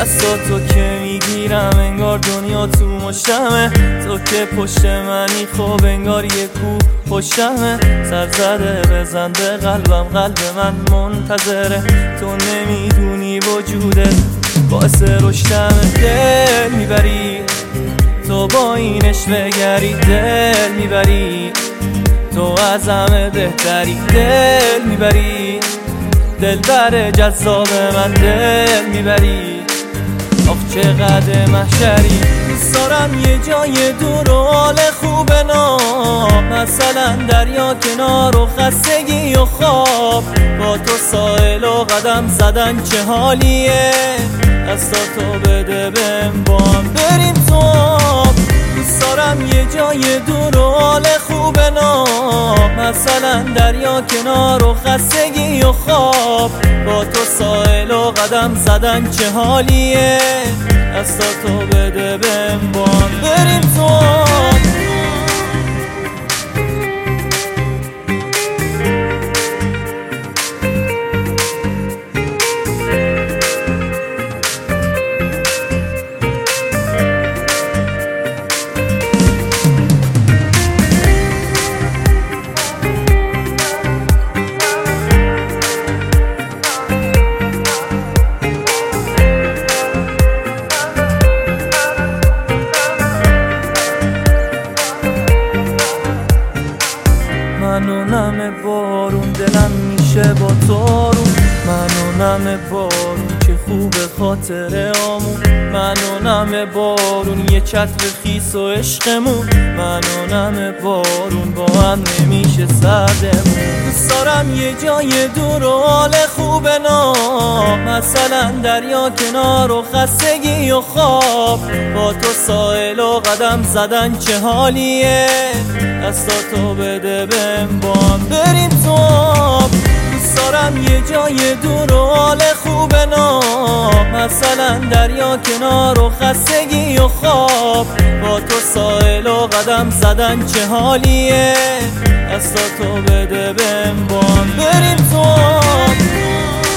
دستاتو که میگیرم انگار دنیا تو مشتمه، تو که پشت منی خب انگار یه کوه پشتمه. سر زده بزن به قلبم، قلب من منتظره، تو نمیدونی وجودت باعث رشدمه. دل میبری تو با این عشوه‌گری، دل میبری تو از همه بهتری، دل میبری دلبر جذاب من، دل میبری آخ چقدر محشری. دوست دارم یه جای دور و حال خوب نام، مثلا دریا کنار و خستگی و خواب، با تو ساحل و قدم زدن چه حالیه، دستاتو بده بهم با هم بریم تو آب. دوست دارم یه جای دور و حال خوب نام، مثلا دریا کنار و خستگی و خواب، با تو ساحل و قدم زدن چه حالیه، دستاتو بده بهم با هم بریم تو آب. منو نم بارون دلم میشه با تارون، منو نم بارون که خوب خاطره آمون، منو نم بارون یه چتر خیس و عشقمون، منو نم بارون با هم نمیشه سردمون. دوست دارم یه جای دور و حال خوب نام، مثلا دریا کنار و خستگی و خواب، با تو ساحل و قدم زدن چه حالیه، دستاتو بده بهم با هم بریم تو آب. دوست دارم یه جای دور و حال خوب نام، مثلا دریا کنار و خستگی و خواب، با تو ساحل و قدم زدن چه حالیه، دستاتو بده بهم با هم بریم تو آب.